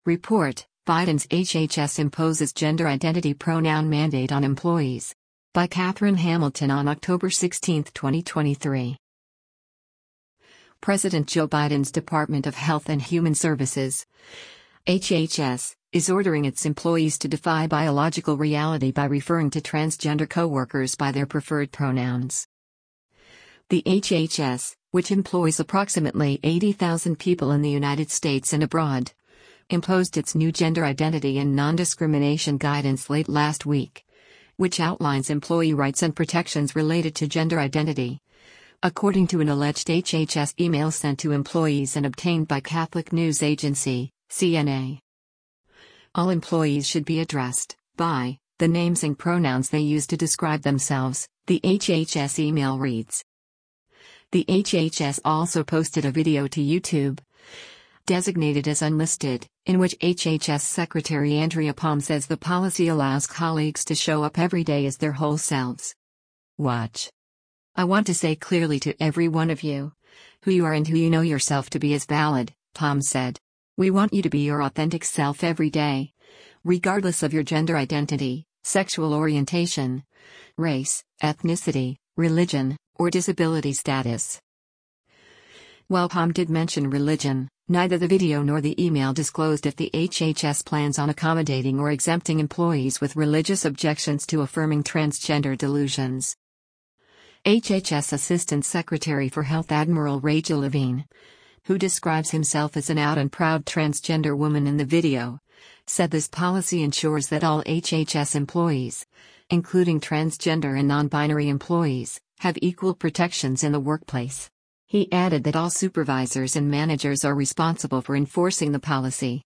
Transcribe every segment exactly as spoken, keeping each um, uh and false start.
Report: Biden's H H S imposes gender identity pronoun mandate on employees. By Catherine Hamilton on October sixteenth, twenty twenty-three. President Joe Biden's Department of Health and Human Services, H H S, is ordering its employees to defy biological reality by referring to transgender coworkers by their preferred pronouns. The H H S, which employs approximately eighty thousand people in the United States and abroad, imposed its new gender identity and non-discrimination guidance late last week, which outlines employee rights and protections related to gender identity, according to an alleged H H S email sent to employees and obtained by Catholic news agency, C N A. All employees should be addressed by the names and pronouns they use to describe themselves, the H H S email reads. The H H S also posted a video to YouTube, designated as unlisted, in which H H S Secretary Andrea Palm says the policy allows colleagues to show up every day as their whole selves. Watch. I want to say clearly to every one of you, who you are and who you know yourself to be is valid, Palm said. We want you to be your authentic self every day, regardless of your gender identity, sexual orientation, race, ethnicity, religion, or disability status. While Palm did mention religion, neither the video nor the email disclosed if the H H S plans on accommodating or exempting employees with religious objections to affirming transgender delusions. H H S Assistant Secretary for Health Admiral Rachel Levine, who describes himself as an out and proud transgender woman in the video, said this policy ensures that all H H S employees, including transgender and non-binary employees, have equal protections in the workplace. He added that all supervisors and managers are responsible for enforcing the policy.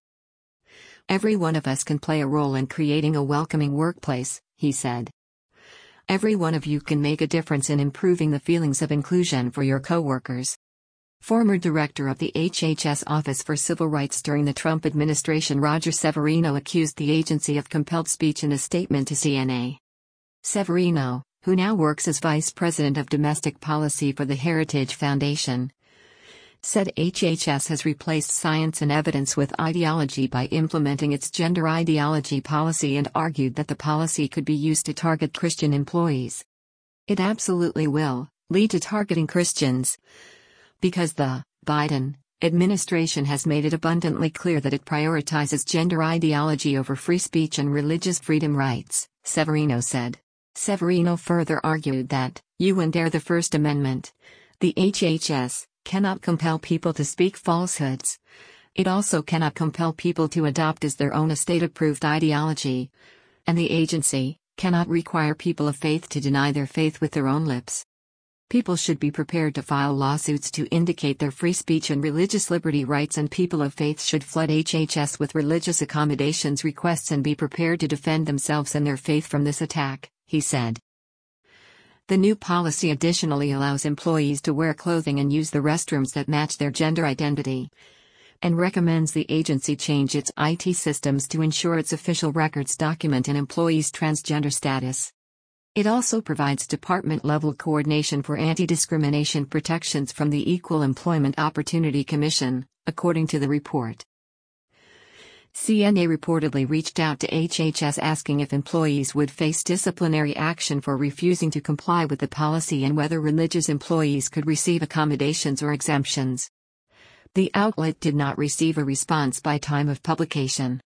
Every one of us can play a role in creating a welcoming workplace, he said. Every one of you can make a difference in improving the feelings of inclusion for your coworkers. Former director of the H H S Office for Civil Rights during the Trump administration Roger Severino accused the agency of compelled speech in a statement to C N A. Severino, who now works as Vice President of Domestic Policy for the Heritage Foundation, said H H S has replaced science and evidence with ideology by implementing its gender ideology policy and argued that the policy could be used to target Christian employees. It absolutely will lead to targeting Christians, because the Biden administration has made it abundantly clear that it prioritizes gender ideology over free speech and religious freedom rights, Severino said. Severino further argued that, you under the First Amendment, the H H S cannot compel people to speak falsehoods. It also cannot compel people to adopt as their own a state-approved ideology. And the agency cannot require people of faith to deny their faith with their own lips. People should be prepared to file lawsuits to indicate their free speech and religious liberty rights, and people of faith should flood H H S with religious accommodations requests and be prepared to defend themselves and their faith from this attack, he said. The new policy additionally allows employees to wear clothing and use the restrooms that match their gender identity, and recommends the agency change its I T systems to ensure its official records document an employee's transgender status. It also provides department-level coordination for anti-discrimination protections from the Equal Employment Opportunity Commission, according to the report. C N A reportedly reached out to H H S asking if employees would face disciplinary action for refusing to comply with the policy and whether religious employees could receive accommodations or exemptions. The outlet did not receive a response by time of publication.